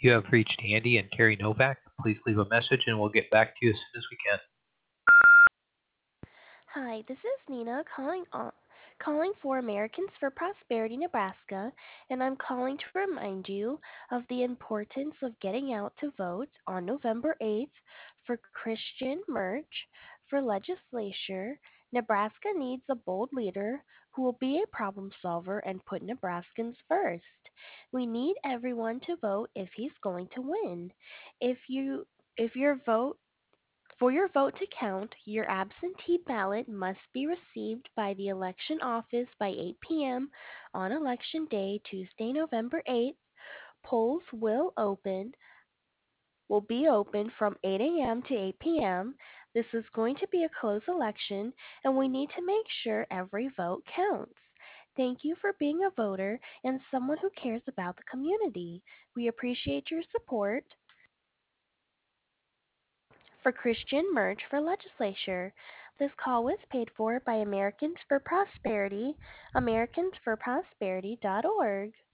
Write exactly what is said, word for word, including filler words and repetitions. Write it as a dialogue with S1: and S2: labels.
S1: You have reached Andy and Terry Novak. Please leave a message and we'll get back to you as soon as we can.
S2: Hi, this is Nina calling on, calling for Americans for Prosperity Nebraska, and I'm calling to remind you of the importance of getting out to vote on November eighth for Christian Merch for legislature. Nebraska needs a bold leader who will be a problem solver and put Nebraskans first. We need everyone to vote if he's going to win. If you if your vote for your vote to count, your absentee ballot must be received by the election office by eight p m on election day, Tuesday, November eighth. Polls will open will be open from eight a m to eight p m. This is going to be a close election and we need to make sure every vote counts. Thank you for being a voter and someone who cares about the community. We appreciate your support for Christian Merch for legislature. This call was paid for by Americans for Prosperity, americans for prosperity dot org.